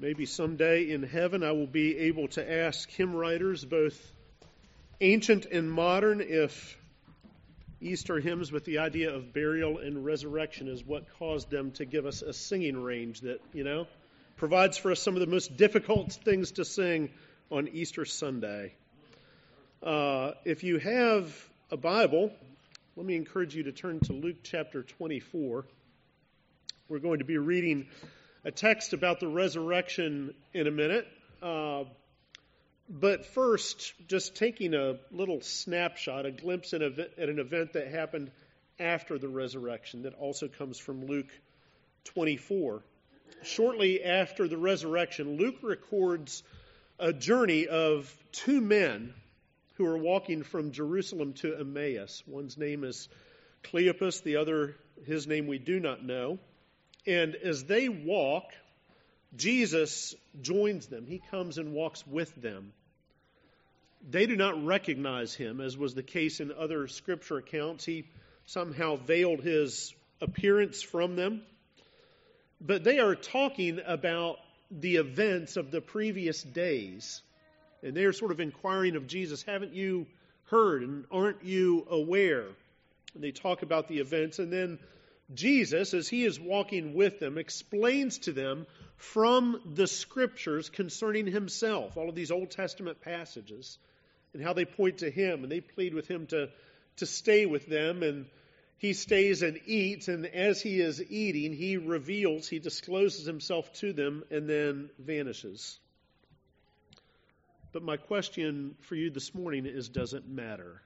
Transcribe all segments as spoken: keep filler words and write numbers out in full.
Maybe someday in heaven I will be able to ask hymn writers, both ancient and modern, if Easter hymns with the idea of burial and resurrection is what caused them to give us a singing range that, you know, provides for us some of the most difficult things to sing on Easter Sunday. Uh, if you have a Bible, let me encourage you to turn to Luke chapter twenty-four. We're going to be reading a text about the resurrection in a minute. Uh, but first, just taking a little snapshot, a glimpse at, a, at an event that happened after the resurrection that also comes from Luke twenty-four. Shortly after the resurrection, Luke records a journey of two men who are walking from Jerusalem to Emmaus. One's name is Cleopas, the other, his name we do not know. And as they walk, Jesus joins them. He comes and walks with them. They do not recognize him, as was the case in other scripture accounts. He somehow veiled his appearance from them. But they are talking about the events of the previous days. And they are sort of inquiring of Jesus, haven't you heard and aren't you aware? And they talk about the events, and then Jesus, as he is walking with them, explains to them from the Scriptures concerning himself, all of these Old Testament passages, and how they point to him, and they plead with him to, to stay with them, and he stays and eats, and as he is eating, he reveals, he discloses himself to them, and then vanishes. But my question for you this morning is, does it matter?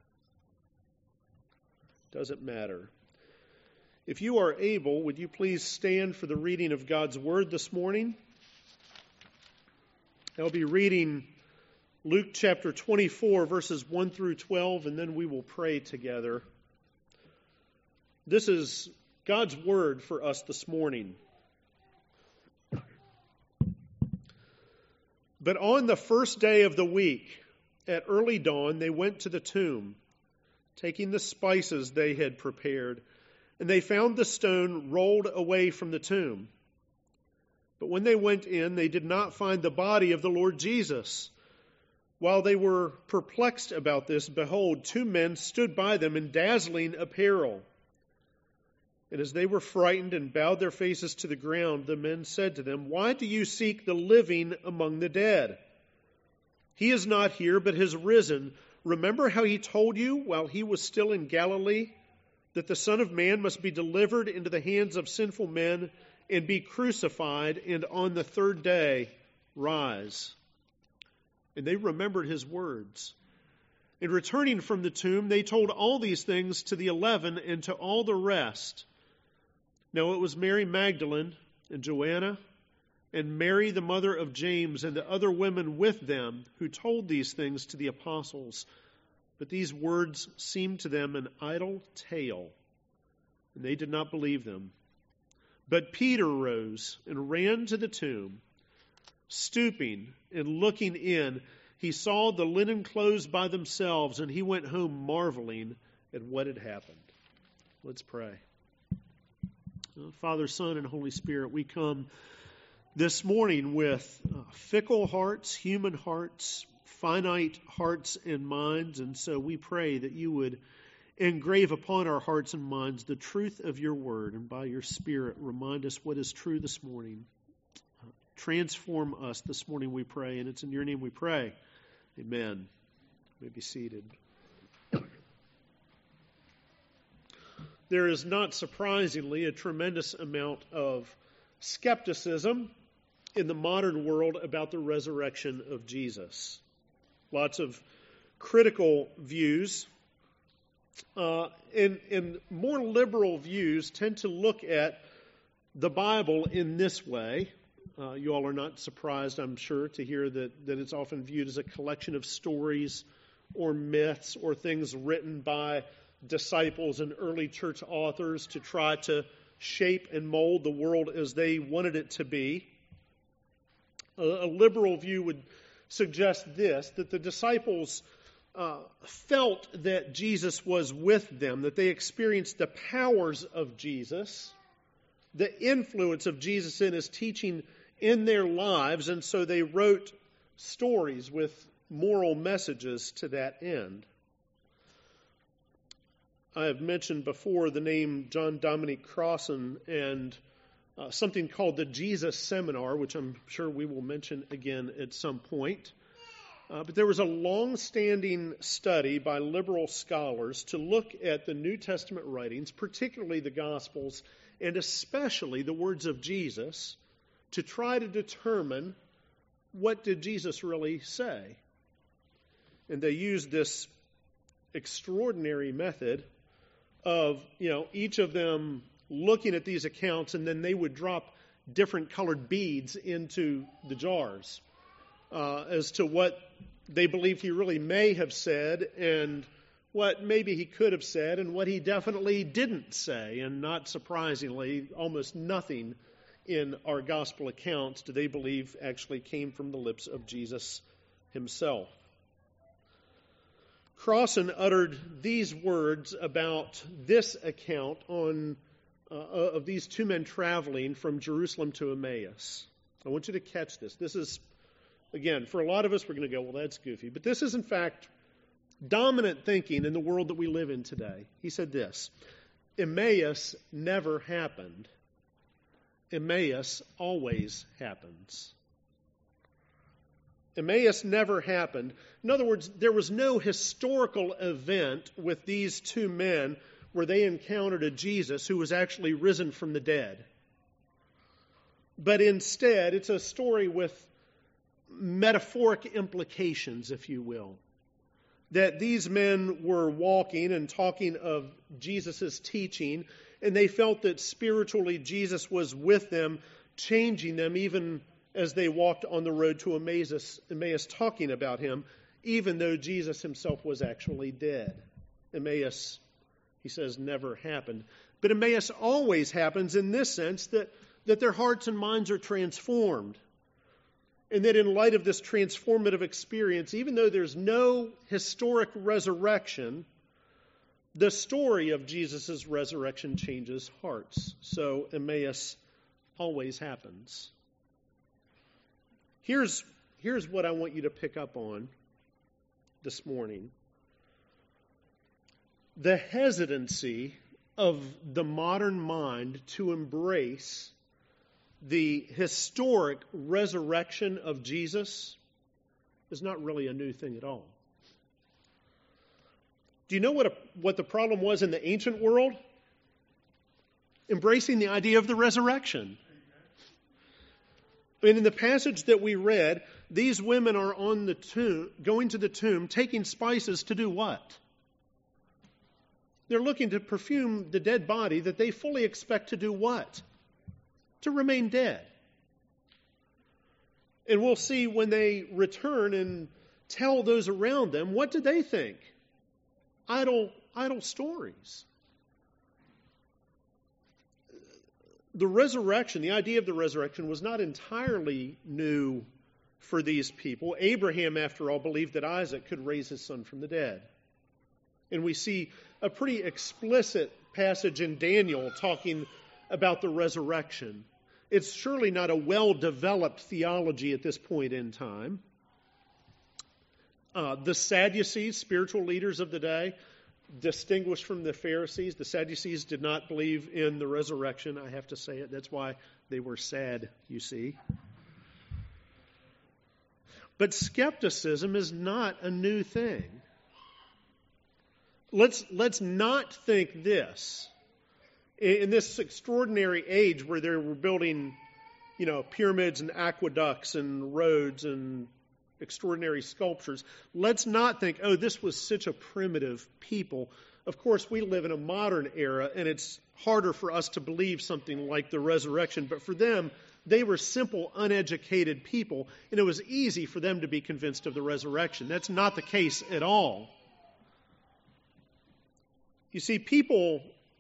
Does it matter? If you are able, would you please stand for the reading of God's Word this morning? I'll be reading Luke chapter twenty-four, verses one through twelve, and then we will pray together. This is God's Word for us this morning. But on the first day of the week, at early dawn, they went to the tomb, taking the spices they had prepared. And they found the stone rolled away from the tomb. But when they went in, they did not find the body of the Lord Jesus. While they were perplexed about this, behold, two men stood by them in dazzling apparel. And as they were frightened and bowed their faces to the ground, the men said to them, "Why do you seek the living among the dead? He is not here, but has risen. Remember how he told you while he was still in Galilee, that the Son of Man must be delivered into the hands of sinful men and be crucified, and on the third day rise." And they remembered his words. And returning from the tomb, they told all these things to the eleven and to all the rest. Now it was Mary Magdalene and Joanna and Mary the mother of James and the other women with them who told these things to the apostles. But these words seemed to them an idle tale, and they did not believe them. But Peter rose and ran to the tomb. Stooping and looking in, he saw the linen clothes by themselves, and he went home marveling at what had happened. Let's pray. Father, Son, and Holy Spirit, we come this morning with uh, fickle hearts, human hearts, finite hearts and minds, and so we pray that you would engrave upon our hearts and minds the truth of your word, and by your Spirit remind us what is true this morning. Uh, transform us this morning, we pray, and it's in your name we pray. Amen. You may be seated. There is not surprisingly a tremendous amount of skepticism in the modern world about the resurrection of Jesus. Lots of critical views, uh, and, and more liberal views tend to look at the Bible in this way. Uh, you all are not surprised, I'm sure, to hear that, that it's often viewed as a collection of stories or myths or things written by disciples and early church authors to try to shape and mold the world as they wanted it to be. A, a liberal view would suggest this, that the disciples uh, felt that Jesus was with them, that they experienced the powers of Jesus, the influence of Jesus in his teaching in their lives, and so they wrote stories with moral messages to that end. I have mentioned before the name John Dominic Crossan and uh, something called the Jesus Seminar, which I'm sure we will mention again at some point. Uh, but there was a long-standing study by liberal scholars to look at the New Testament writings, particularly the Gospels, and especially the words of Jesus, to try to determine what did Jesus really say. And they used this extraordinary method of, you know, each of them looking at these accounts, and then they would drop different colored beads into the jars uh, as to what they believe he really may have said and what maybe he could have said and what he definitely didn't say. And not surprisingly, almost nothing in our gospel accounts do they believe actually came from the lips of Jesus himself. Crossan uttered these words about this account on uh, of these two men traveling from Jerusalem to Emmaus. I want you to catch this. This is, again, for a lot of us, we're going to go, well, that's goofy. But this is, in fact, dominant thinking in the world that we live in today. He said this: Emmaus never happened. Emmaus always happens. Emmaus never happened. In other words, there was no historical event with these two men where they encountered a Jesus who was actually risen from the dead. But instead, it's a story with metaphoric implications, if you will. That these men were walking and talking of Jesus' teaching, and they felt that spiritually Jesus was with them, changing them even as they walked on the road to Emmaus, Emmaus talking about him, even though Jesus himself was actually dead. Emmaus, he says, never happened. But Emmaus always happens in this sense, that, that their hearts and minds are transformed. And that in light of this transformative experience, even though there's no historic resurrection, the story of Jesus' resurrection changes hearts. So Emmaus always happens. Here's, here's what I want you to pick up on this morning. The hesitancy of the modern mind to embrace the historic resurrection of Jesus is not really a new thing at all. Do you know what, a, what the problem was in the ancient world? Embracing the idea of the resurrection. I mean, in the passage that we read, these women are on the tomb, going to the tomb, taking spices to do what? They're looking to perfume the dead body that they fully expect to do what? To remain dead. And we'll see when they return and tell those around them, what do they think? Idle, idle stories. The resurrection, the idea of the resurrection was not entirely new for these people. Abraham, after all, believed that Isaac could raise his son from the dead. And we see a pretty explicit passage in Daniel talking about the resurrection. It's surely not a well-developed theology at this point in time. Uh, the Sadducees, spiritual leaders of the day, distinguished from the Pharisees. The Sadducees did not believe in the resurrection. I have to say it. That's why they were sad, you see. But skepticism is not a new thing. Let's, let's not think this. In this extraordinary age where they were building, you know, pyramids and aqueducts and roads and extraordinary sculptures, let's not think, oh, this was such a primitive people. Of course, we live in a modern era, and it's harder for us to believe something like the resurrection. But for them, they were simple, uneducated people, and it was easy for them to be convinced of the resurrection. That's not the case at all. You see, people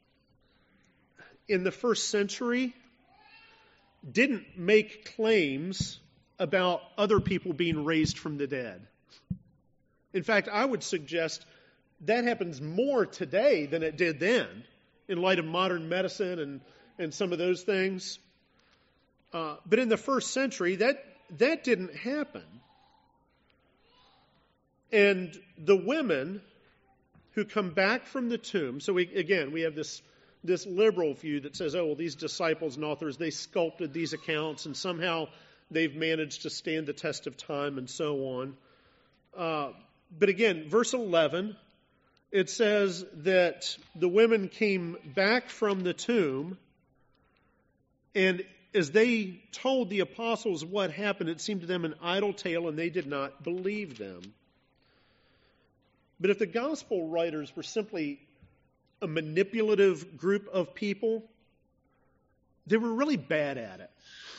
in the first century didn't make claims about other people being raised from the dead. In fact, I would suggest that happens more today than it did then, in light of modern medicine and, and some of those things. Uh, but in the first century, that that didn't happen. And the women who come back from the tomb, so we, again, we have this, this liberal view that says, oh, well, these disciples and authors, they sculpted these accounts and somehow they've managed to stand the test of time and so on. Uh, but again, verse eleven, it says that the women came back from the tomb, and as they told the apostles what happened, it seemed to them an idle tale, and they did not believe them. But if the gospel writers were simply a manipulative group of people, they were really bad at it.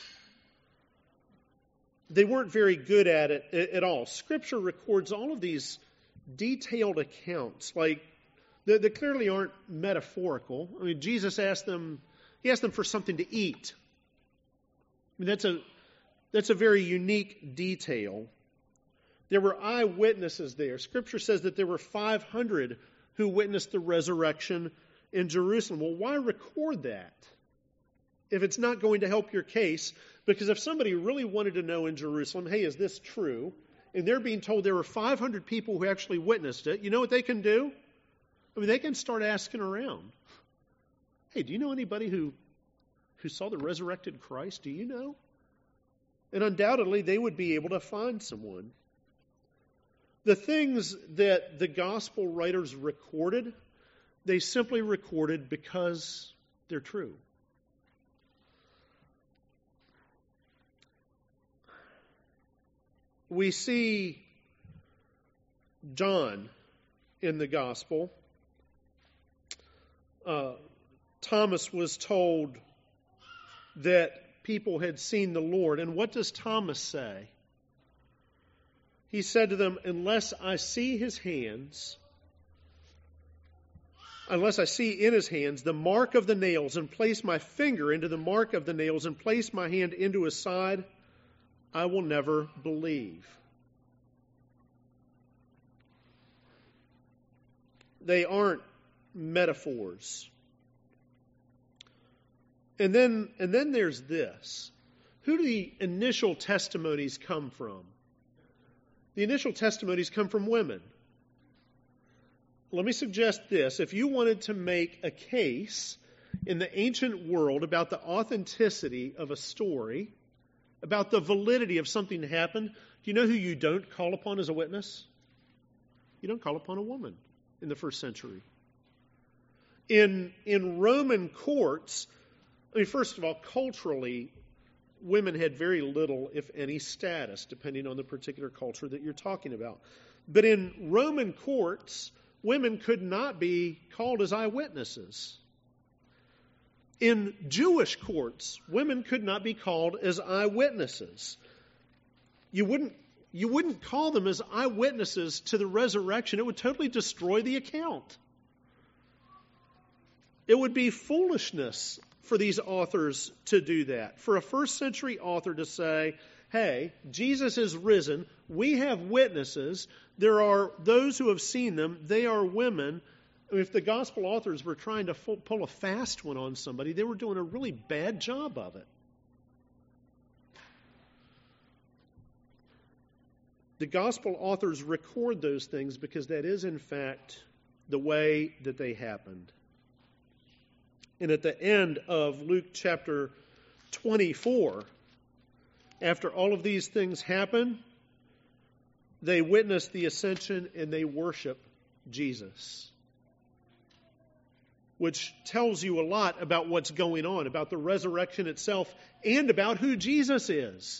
They weren't very good at it at all. Scripture records all of these detailed accounts, like that, that clearly aren't metaphorical. I mean, Jesus asked them, he asked them for something to eat. I mean, that's a that's a very unique detail. There were eyewitnesses there. Scripture says that there were five hundred who witnessed the resurrection in Jerusalem. Well, why record that if it's not going to help your case? Because if somebody really wanted to know in Jerusalem, hey, is this true? And they're being told there were five hundred people who actually witnessed it, you know what they can do? I mean, they can start asking around. Hey, do you know anybody who, who saw the resurrected Christ? Do you know? And undoubtedly, they would be able to find someone. The things that the gospel writers recorded, they simply recorded because they're true. We see John in the gospel. Uh, Thomas was told that people had seen the Lord. And what does Thomas say? He said to them, unless I see his hands, unless I see in his hands the mark of the nails, and place my finger into the mark of the nails, and place my hand into his side, I will never believe. They aren't metaphors. And then, and then there's this. Who do the initial testimonies come from? The initial testimonies come from women. Let me suggest this. If you wanted to make a case in the ancient world about the authenticity of a story, about the validity of something that happened, do you know who you don't call upon as a witness? You don't call upon a woman in the first century. In, in Roman courts, I mean, first of all, culturally, women had very little, if any, status, depending on the particular culture that you're talking about. But in Roman courts, women could not be called as eyewitnesses. In Jewish courts, women could not be called as eyewitnesses. You wouldn't, you wouldn't call them as eyewitnesses to the resurrection. It would totally destroy the account. It would be foolishness for these authors to do that. For a first century author to say, hey, Jesus is risen. We have witnesses. There are those who have seen them. They are women. If the gospel authors were trying to pull a fast one on somebody, they were doing a really bad job of it. The gospel authors record those things because that is, in fact, the way that they happened. And at the end of Luke chapter twenty-four, after all of these things happen, they witness the ascension and they worship Jesus, which tells you a lot about what's going on, about the resurrection itself, and about who Jesus is.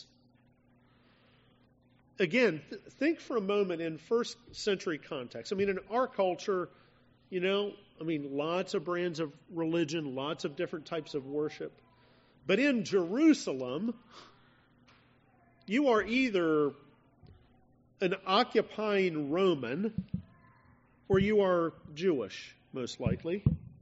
Again, th- think for a moment in first century context. I mean, in our culture, you know, I mean, lots of brands of religion, lots of different types of worship. But in Jerusalem, you are either an occupying Roman or you are Jewish, most likely.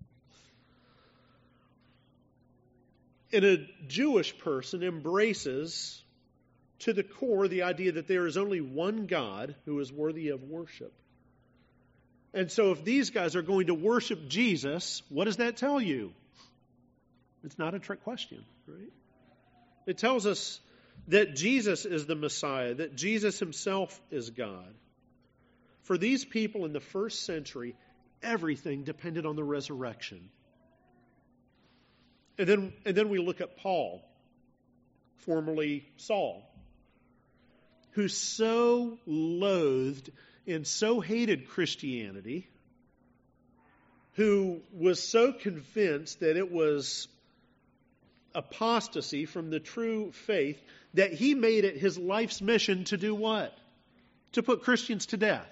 And a Jewish person embraces to the core the idea that there is only one God who is worthy of worship. And so if these guys are going to worship Jesus, what does that tell you? It's not a trick question, right? It tells us that Jesus is the Messiah, that Jesus himself is God. For these people in the first century, everything depended on the resurrection. And then, and then we look at Paul, formerly Saul, who so loathed and so hated Christianity, who was so convinced that it was apostasy from the true faith, that he made it his life's mission to do what? To put Christians to death.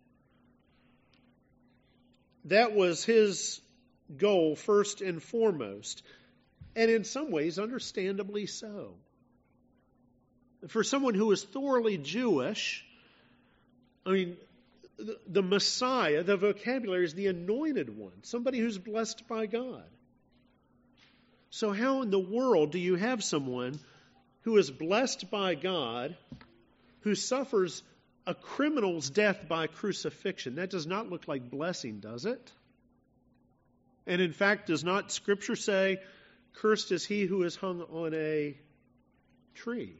That was his goal first and foremost. And in some ways, understandably so. For someone who is thoroughly Jewish, I mean, the, the Messiah, the vocabulary is the anointed one, somebody who's blessed by God. So how in the world do you have someone who is blessed by God, who suffers a criminal's death by crucifixion? That does not look like blessing, does it? And in fact, does not Scripture say, cursed is he who is hung on a tree?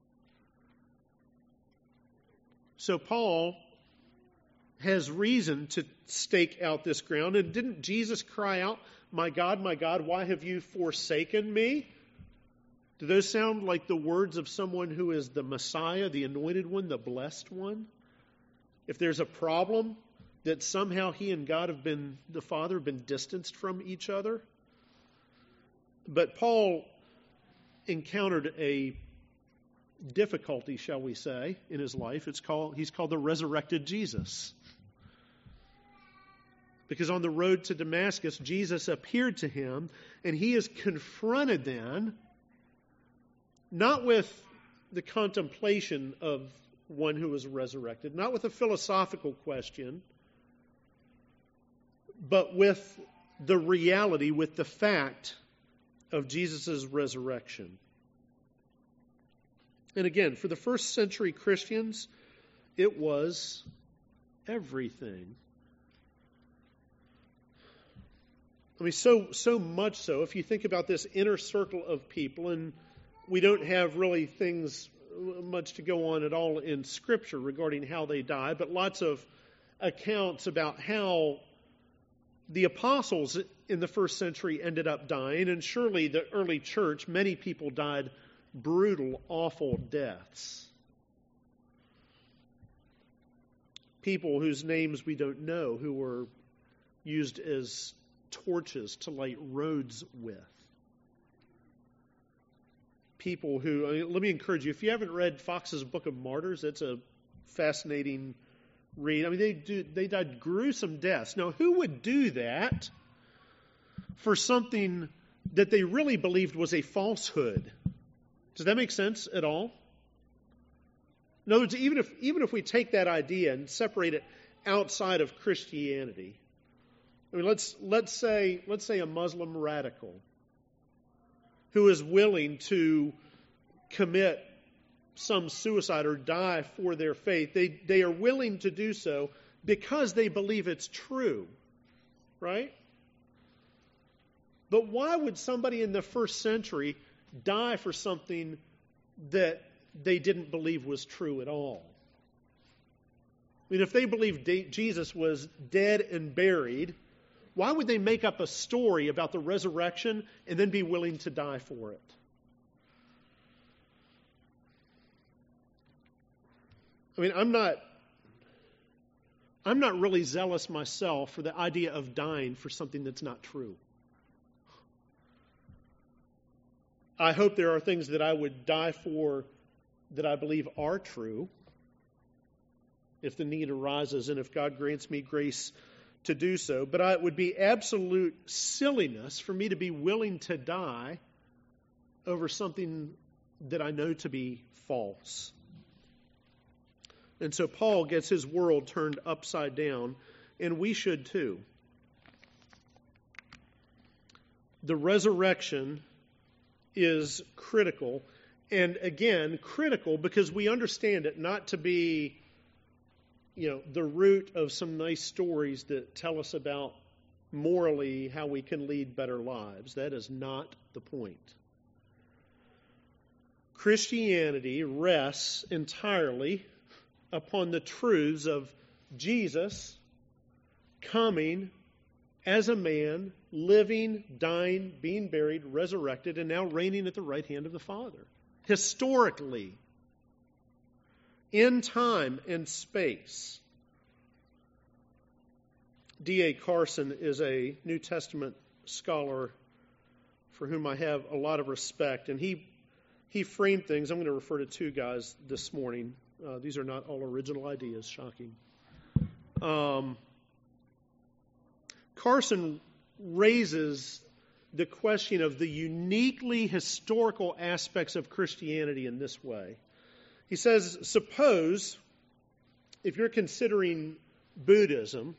So Paul has reason to stake out this ground. And didn't Jesus cry out, "My God, my God, why have you forsaken me?" Do those sound like the words of someone who is the Messiah, the anointed one, the blessed one? If there's a problem, that somehow he and God have been, the Father, have been distanced from each other? But Paul encountered a difficulty, shall we say, in his life. It's called, he's called the resurrected Jesus. Because on the road to Damascus, Jesus appeared to him, and he is confronted then, not with the contemplation of one who was resurrected, not with a philosophical question, but with the reality, with the fact of Jesus' resurrection. And again, for the first century Christians, it was everything. I mean, so so much so, if you think about this inner circle of people, and we don't have really things much to go on at all in Scripture regarding how they died, but lots of accounts about how the apostles in the first century ended up dying, and surely the early church, many people died brutal, awful deaths. People whose names we don't know, who were used as torches to light roads with. People who, I mean, let me encourage you, if you haven't read Fox's Book of Martyrs, it's a fascinating read. I mean, they do, they died gruesome deaths. Now, who would do that for something that they really believed was a falsehood? Does that make sense at all? In other words, even if even if we take that idea and separate it outside of Christianity, I mean, let's let's say let's say a Muslim radical who is willing to commit some suicide or die for their faith. They they are willing to do so because they believe it's true, right? But why would somebody in the first century die for something that they didn't believe was true at all? I mean, if they believed Jesus was dead and buried, why would they make up a story about the resurrection and then be willing to die for it? I mean, I'm not I'm not really zealous myself for the idea of dying for something that's not true. I hope there are things that I would die for that I believe are true, if the need arises and if God grants me grace to do so. But I, it would be absolute silliness for me to be willing to die over something that I know to be false. And so Paul gets his world turned upside down, and we should too. The resurrection is critical, and again, critical because we understand it not to be, you know, the root of some nice stories that tell us about morally how we can lead better lives. That is not the point. Christianity rests entirely upon the truths of Jesus coming as a man, living, dying, being buried, resurrected, and now reigning at the right hand of the Father. Historically, in time and space. D A Carson is a New Testament scholar for whom I have a lot of respect, and he he framed things. I'm going to refer to two guys this morning. Uh, these are not all original ideas, shocking. Um, Carson raises the question of the uniquely historical aspects of Christianity in this way. He says, suppose, if you're considering Buddhism,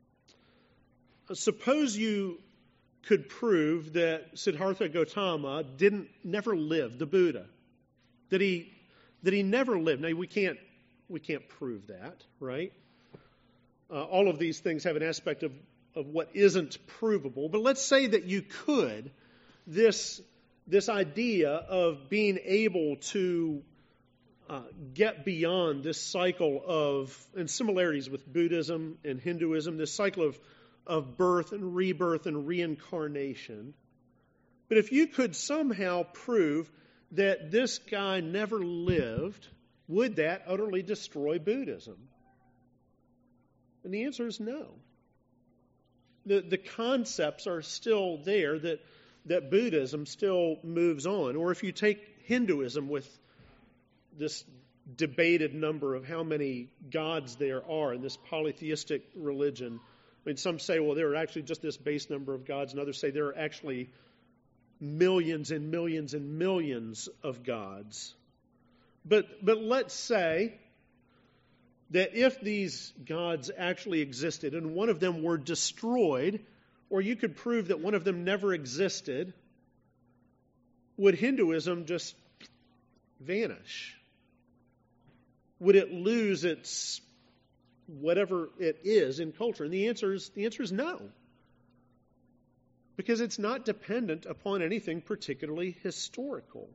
suppose you could prove that Siddhartha Gautama didn't never live, the Buddha, that he that he never lived. Now we can't we can't prove that, right? Uh, all of these things have an aspect of of what isn't provable. But let's say that you could, this this idea of being able to uh, get beyond this cycle of, and similarities with Buddhism and Hinduism, this cycle of of birth and rebirth and reincarnation. But if you could somehow prove that this guy never lived, would that utterly destroy Buddhism? And the answer is no. The, the concepts are still there that, that Buddhism still moves on. Or if you take Hinduism with this debated number of how many gods there are in this polytheistic religion, I mean, some say, well, there are actually just this base number of gods, and others say there are actually millions and millions and millions of gods. But but let's say that if these gods actually existed and one of them were destroyed, or you could prove that one of them never existed, would Hinduism just vanish? Would it lose its whatever it is in culture? And the answer is the answer is no. Because it's not dependent upon anything particularly historical.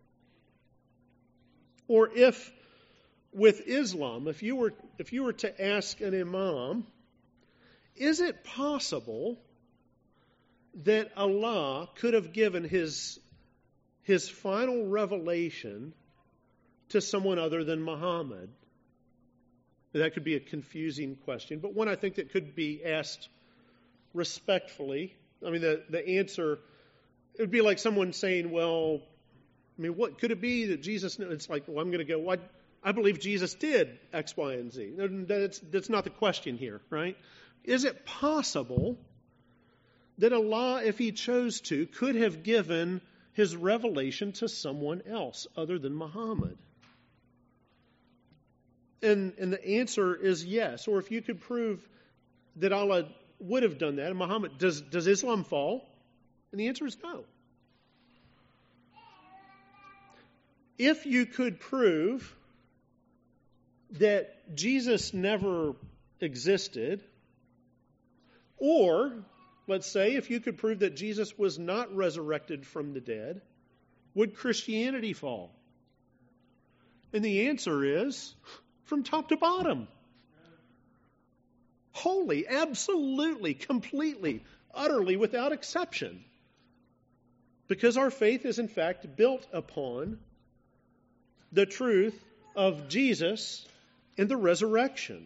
Or if with Islam, if you were if you were to ask an imam, is it possible that Allah could have given his his final revelation to someone other than Muhammad? That could be a confusing question, but one I think that could be asked respectfully. I mean, the, the answer, it would be like someone saying, well, I mean, what could it be that Jesus knew? It's like, well, I'm going to go, well, I, I believe Jesus did X, Y, and Z. That's, that's not the question here, right? Is it possible that Allah, if he chose to, could have given his revelation to someone else other than Muhammad? And, and the answer is yes. Or if you could prove that Allah would have done that, and Muhammad, does, does Islam fall? And the answer is no. If you could prove that Jesus never existed, or, let's say, if you could prove that Jesus was not resurrected from the dead, would Christianity fall? And the answer is, from top to bottom. Wholly, absolutely, completely, utterly, without exception. Because our faith is in fact built upon the truth of Jesus and the resurrection.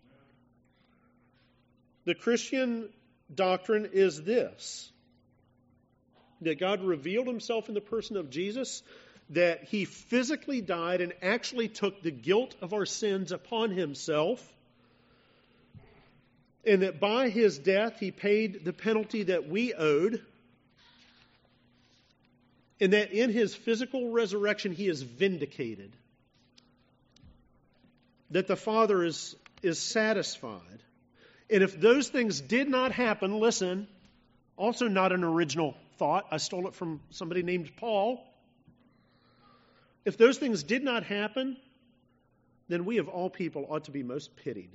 The Christian doctrine is this: that God revealed himself in the person of Jesus, that he physically died and actually took the guilt of our sins upon himself, and that by his death he paid the penalty that we owed, and that in his physical resurrection he is vindicated, that the Father is, is satisfied. And if those things did not happen, listen, also not an original thought, I stole it from somebody named Paul. If those things did not happen, then we of all people ought to be most pitied.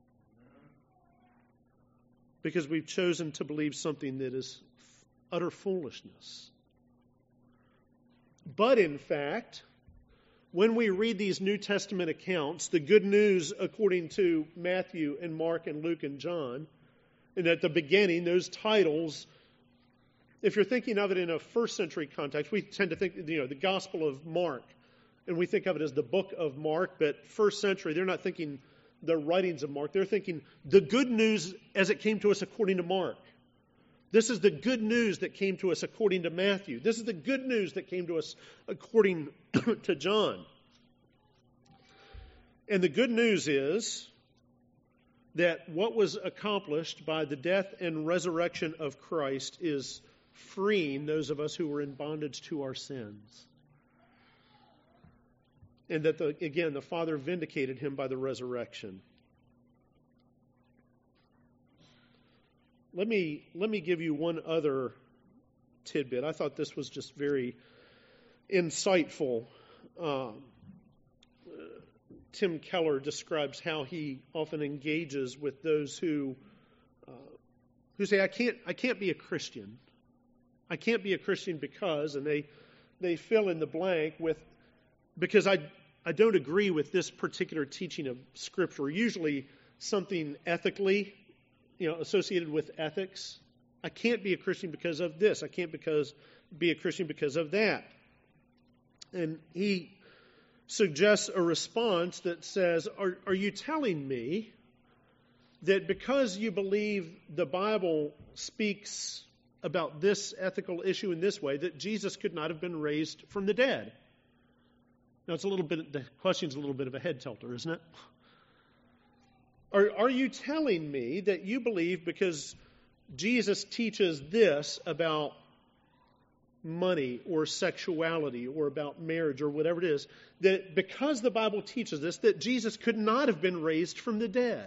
Because we've chosen to believe something that is utter foolishness. But in fact, when we read these New Testament accounts, the good news according to Matthew and Mark and Luke and John, and at the beginning, those titles, if you're thinking of it in a first century context, we tend to think, you know, the Gospel of Mark, and we think of it as the book of Mark, but first century, they're not thinking the writings of Mark. They're thinking the good news as it came to us according to Mark. This is the good news that came to us according to Matthew. This is the good news that came to us according to John. And the good news is that what was accomplished by the death and resurrection of Christ is freeing those of us who were in bondage to our sins. And that, the, again, the Father vindicated him by the resurrection. Let me let me give you one other tidbit. I thought this was just very insightful. Um, Tim Keller describes how he often engages with those who uh, who say, "I can't I can't be a Christian. I can't be a Christian because," and they they fill in the blank with because I I don't agree with this particular teaching of Scripture. Usually something ethically, you know, associated with ethics. I can't be a Christian because of this. I can't because be a Christian because of that. And he suggests a response that says, are, are you telling me that because you believe the Bible speaks about this ethical issue in this way, that Jesus could not have been raised from the dead? Now, it's a little bit, the question's a little bit of a head tilter, isn't it? Are, are you telling me that you believe because Jesus teaches this about money or sexuality or about marriage or whatever it is, that because the Bible teaches this, that Jesus could not have been raised from the dead?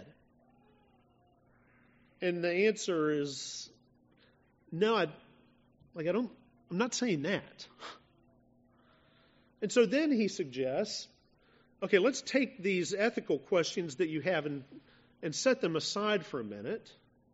And the answer is no. I, like I don't. I'm not saying that. And so then he suggests, okay, let's take these ethical questions that you have and and set them aside for a minute.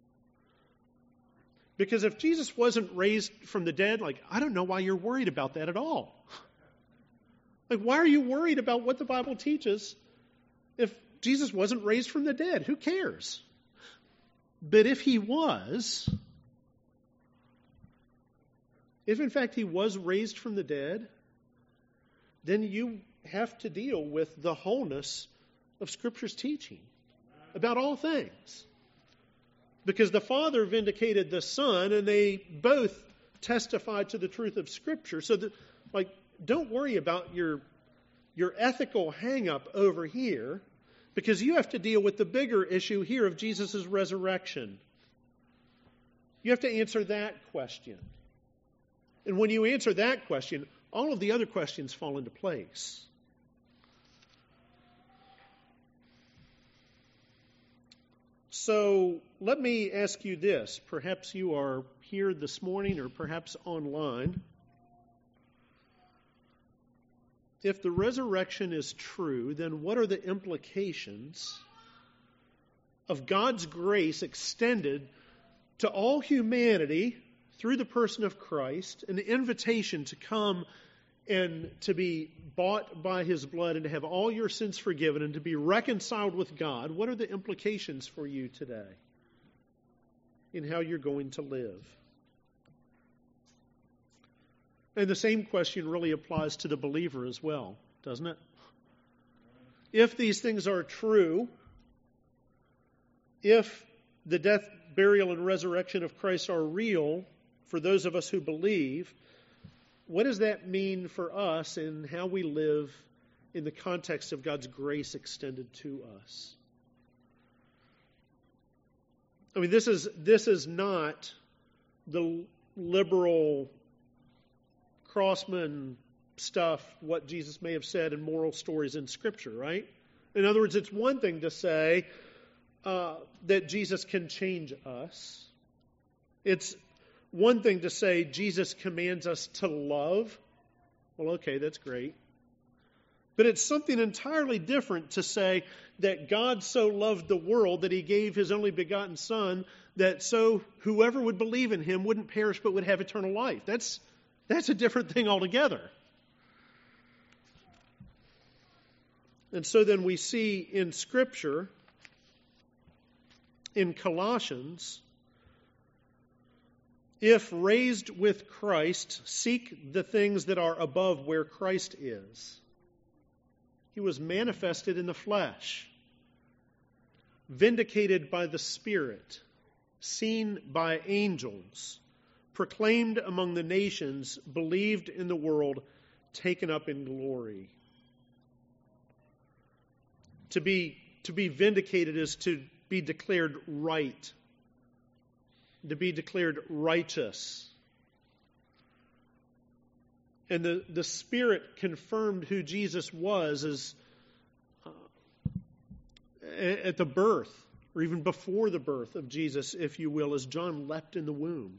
Because if Jesus wasn't raised from the dead, like, I don't know why you're worried about that at all. Like, why are you worried about what the Bible teaches if Jesus wasn't raised from the dead? Who cares? But if he was, if in fact he was raised from the dead, then you have to deal with the wholeness of Scripture's teaching about all things. Because the Father vindicated the Son, and they both testified to the truth of Scripture. So, that, like, don't worry about your your ethical hang-up over here, because you have to deal with the bigger issue here of Jesus' resurrection. You have to answer that question. And when you answer that question, all of the other questions fall into place. So let me ask you this. Perhaps you are here this morning or perhaps online. If the resurrection is true, then what are the implications of God's grace extended to all humanity through the person of Christ, an invitation to come and to be bought by His blood and to have all your sins forgiven and to be reconciled with God? What are the implications for you today in how you're going to live? And the same question really applies to the believer as well, doesn't it? If these things are true, if the death, burial, and resurrection of Christ are real for those of us who believe, what does that mean for us and how we live in the context of God's grace extended to us? I mean, this is this is not the liberal Crossman stuff, what Jesus may have said in moral stories in Scripture, right? In other words, it's one thing to say uh, that Jesus can change us. It's one thing to say Jesus commands us to love. Well, okay, that's great. But it's something entirely different to say that God so loved the world that He gave His only begotten Son, that so whoever would believe in Him wouldn't perish but would have eternal life. That's that's a different thing altogether. And so then we see in Scripture, in Colossians, if raised with Christ, seek the things that are above where Christ is. He was manifested in the flesh, vindicated by the Spirit, seen by angels, proclaimed among the nations, believed in the world, taken up in glory. To be, to be vindicated is to be declared right, to be declared righteous. And the, the Spirit confirmed who Jesus was as uh, at the birth, or even before the birth of Jesus, if you will, as John leapt in the womb.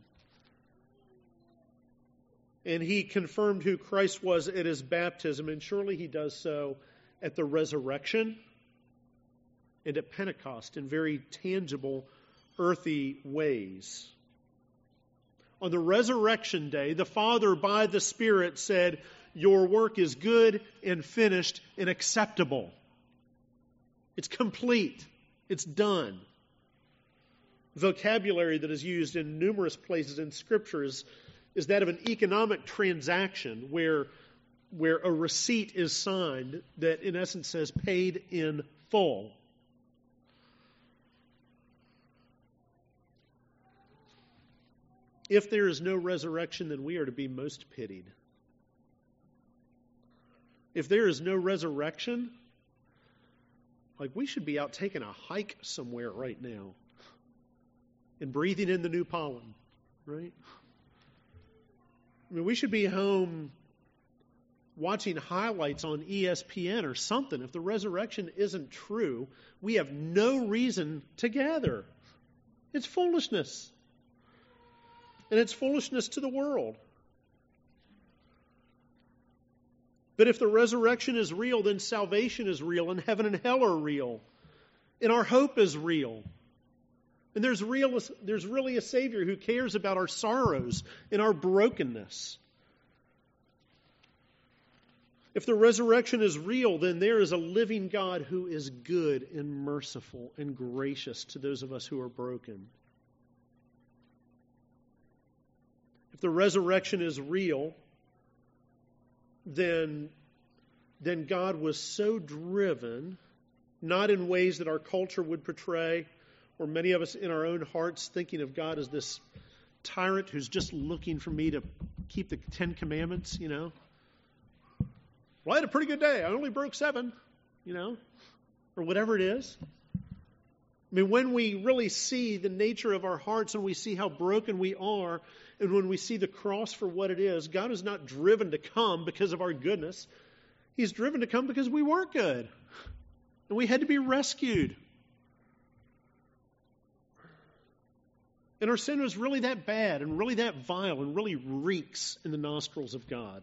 And he confirmed who Christ was at his baptism, and surely he does so at the resurrection and at Pentecost in very tangible, earthy ways. On the resurrection day, the Father, by the Spirit, said, "Your work is good and finished and acceptable." It's complete. It's done. Vocabulary that is used in numerous places in Scripture is, is that of an economic transaction where, where a receipt is signed that in essence says paid in full. If there is no resurrection, then we are to be most pitied. If there is no resurrection, like we should be out taking a hike somewhere right now and breathing in the new pollen, right? I mean, we should be home watching highlights on E S P N or something. If the resurrection isn't true, we have no reason to gather. It's foolishness. And it's foolishness to the world. But if the resurrection is real, then salvation is real, and heaven and hell are real. And our hope is real. And there's real, there's really a Savior who cares about our sorrows and our brokenness. If the resurrection is real, then there is a living God who is good and merciful and gracious to those of us who are broken. If the resurrection is real, then, then God was so driven, not in ways that our culture would portray, or many of us in our own hearts thinking of God as this tyrant who's just looking for me to keep the Ten Commandments, you know. Well, I had a pretty good day. I only broke seven, you know, or whatever it is. I mean, when we really see the nature of our hearts and we see how broken we are, and when we see the cross for what it is, God is not driven to come because of our goodness. He's driven to come because we weren't good. And we had to be rescued. And our sin was really that bad and really that vile and really reeks in the nostrils of God.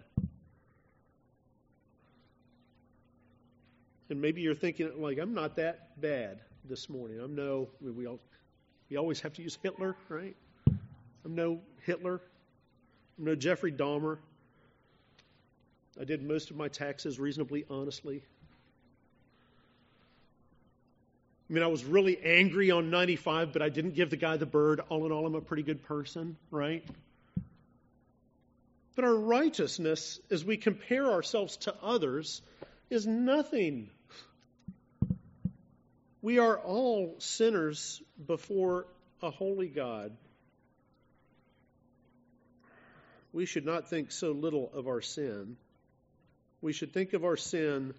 And maybe you're thinking, like, I'm not that bad this morning. I'm no, I mean, we, all, we always have to use Hitler, right? I'm no Hitler. I'm no Jeffrey Dahmer. I did most of my taxes reasonably honestly. I mean, I was really angry on ninety-five, but I didn't give the guy the bird. All in all, I'm a pretty good person, right? But our righteousness, as we compare ourselves to others, is nothing. We are all sinners before a holy God. We should not think so little of our sin. We should think of our sin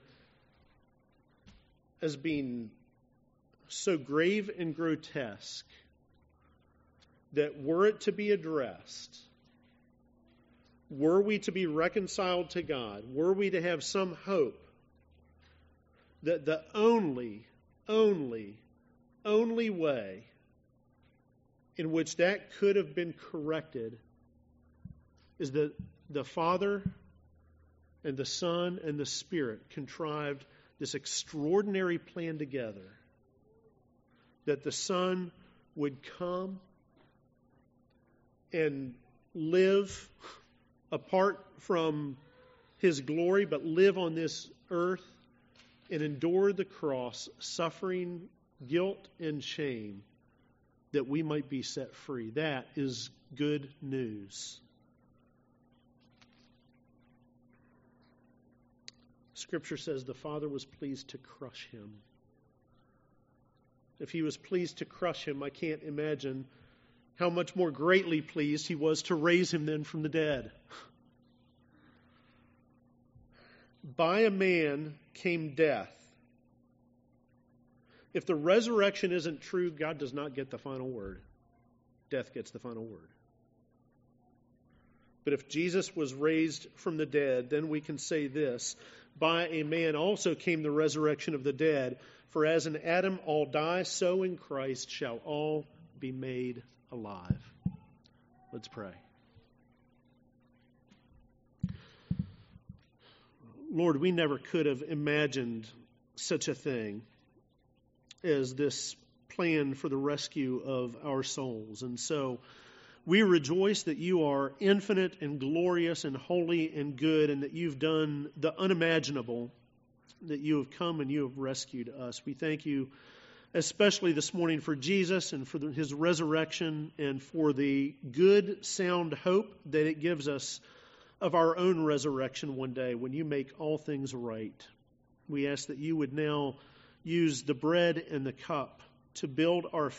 as being so grave and grotesque that were it to be addressed, were we to be reconciled to God, were we to have some hope, that the only, only, only way in which that could have been corrected is that the Father and the Son and the Spirit contrived this extraordinary plan together, that the Son would come and live apart from His glory, but live on this earth and endured the cross, suffering guilt and shame, that we might be set free. That is good news. Scripture says the Father was pleased to crush him. If he was pleased to crush him, I can't imagine how much more greatly pleased he was to raise him then from the dead. By a man came death. If the resurrection isn't true, God does not get the final word. Death gets the final word. But if Jesus was raised from the dead, then we can say this: by a man also came the resurrection of the dead. For as in Adam all die, so in Christ shall all be made alive. Let's pray. Lord, we never could have imagined such a thing as this plan for the rescue of our souls. And so we rejoice that you are infinite and glorious and holy and good, and that you've done the unimaginable, that you have come and you have rescued us. We thank you especially this morning for Jesus and for the, his resurrection, and for the good, sound hope that it gives us of our own resurrection one day when you make all things right. We ask that you would now use the bread and the cup to build our